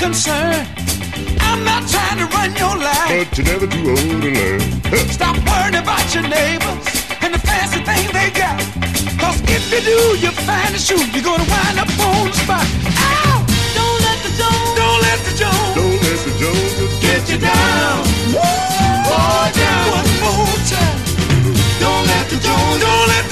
concerned. I'm not trying to run your life, but you're never too old to learn. Stop worrying about your neighbors and the fancy things they got. Cause if you do, you find a shoe, you're gonna wind up on the spot. Ow! Don't let the Jones, don't let the Jones, don't let the Jones get you down. Woo! Boy, down. One more time. Don't let the Jones, don't let